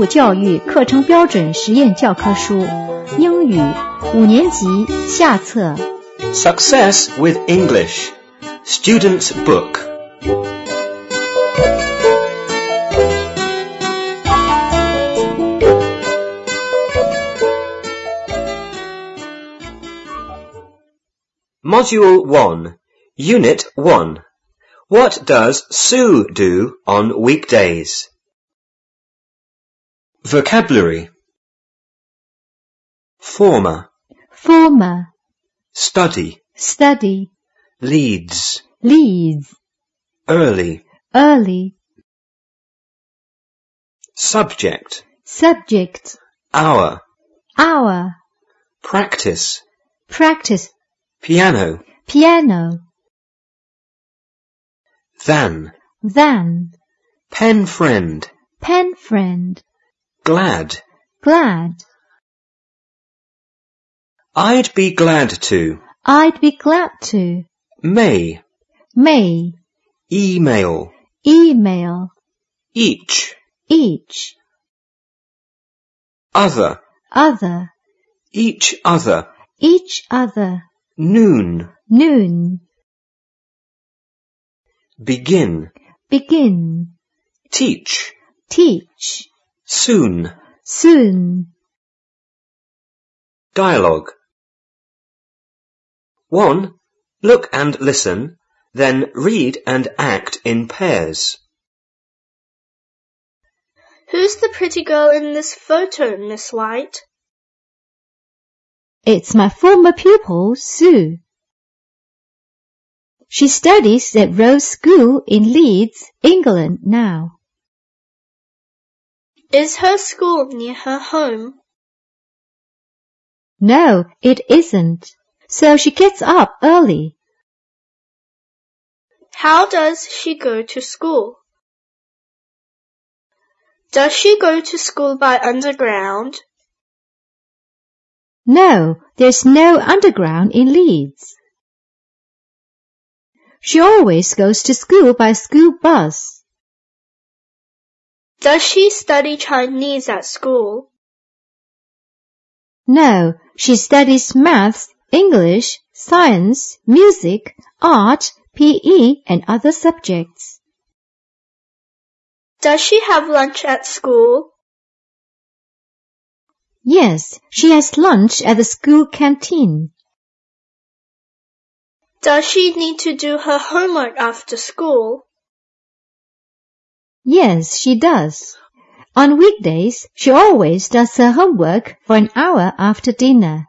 务教育课程标准实验教科书，英语5年级下册。 Success with English, Student's Book. Module 1, Unit 1. What does Sue do on weekdays? Vocabulary. Former. Study. Leads. Early. Subject. Hour. Practice. Piano. Than. Pen friend. Glad. I'd be glad to. May. Email. Each. Other. Each other. Noon. Begin. Teach. Soon. Dialogue. 1. Look and listen, then read and act in pairs. Who's the pretty girl in this photo, Miss White? It's my former pupil, Sue. She studies at Rose School in Leeds, England now. Is her school near her home? No, it isn't. So she gets up early. How does she go to school? Does she go to school by underground? No, there's no underground in Leeds. She always goes to school by school bus. Does she study Chinese at school? No, she studies maths, English, science, music, art, PE, and other subjects. Does she have lunch at school? Yes, she has lunch at the school canteen. Does she need to do her homework after school? Yes, she does. On weekdays, she always does her homework for an hour after dinner.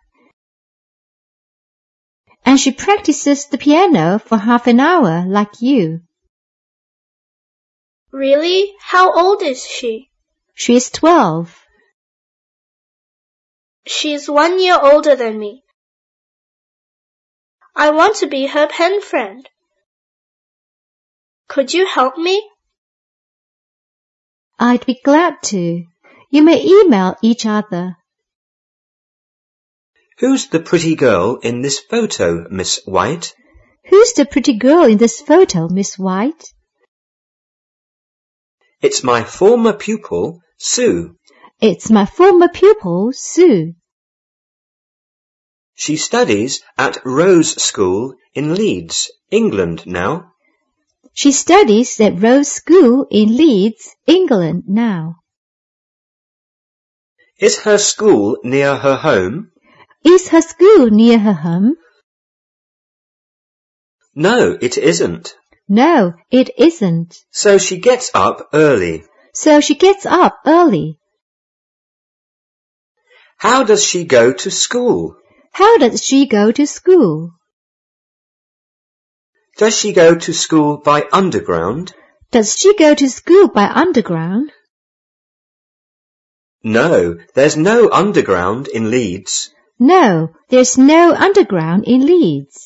And she practices the piano for half an hour like you. Really? How old is she? She's 12. She's 1 year older than me. I want to be her pen friend. Could you help me? I'd be glad to. You may email each other. Who's the pretty girl in this photo, Miss White? Who's the pretty girl in this photo, Miss White? It's my former pupil, Sue. It's my former pupil, Sue. She studies at Rose School in Leeds, England now. She studies at Rose School in Leeds, England now. Is her school near her home? Is her school near her home? No, it isn't. No, it isn't. So she gets up early. How does she go to school? Does she go to school by underground? No, there's no underground in Leeds. No, there's no underground in Leeds.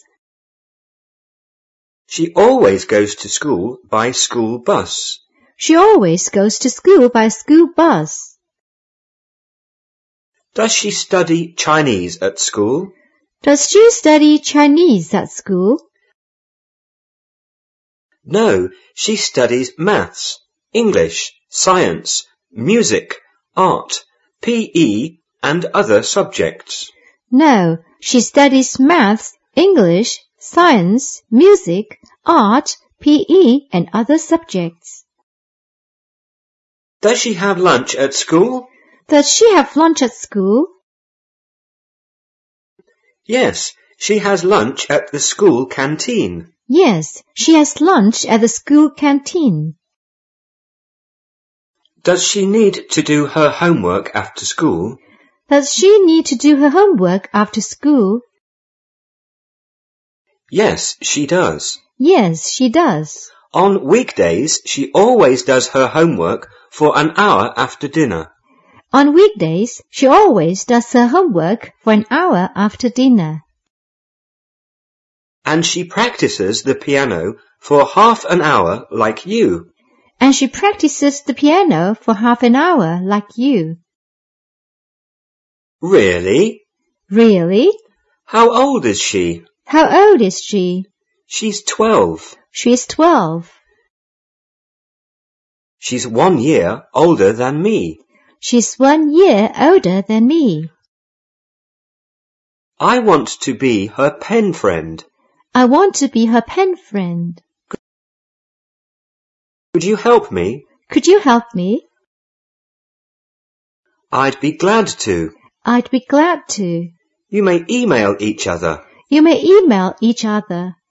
She always goes to school by school bus. Does she study Chinese at school? No, she studies maths, English, science, music, art, PE and other subjects. No, she studies maths, English, science, music, art, PE and other subjects. Does she have lunch at school? Does she have lunch at school? Yes, she has lunch at the school canteen. Yes, she has lunch at the school canteen. Does she need to do her homework after school? Does she need to do her homework after school? Yes, she does. Yes, she does. On weekdays, she always does her homework for an hour after dinner. On weekdays, she always does her homework for an hour after dinner. And she practices the piano for half an hour like you. And she practices the piano for half an hour like you. Really? Really? How old is she? How old is she? She's 12. She's 12. She's 1 year older than me. She's 1 year older than me. I want to be her pen friend. I want to be her pen friend. Could you help me? Could you help me? I'd be glad to. I'd be glad to. You may email each other. You may email each other.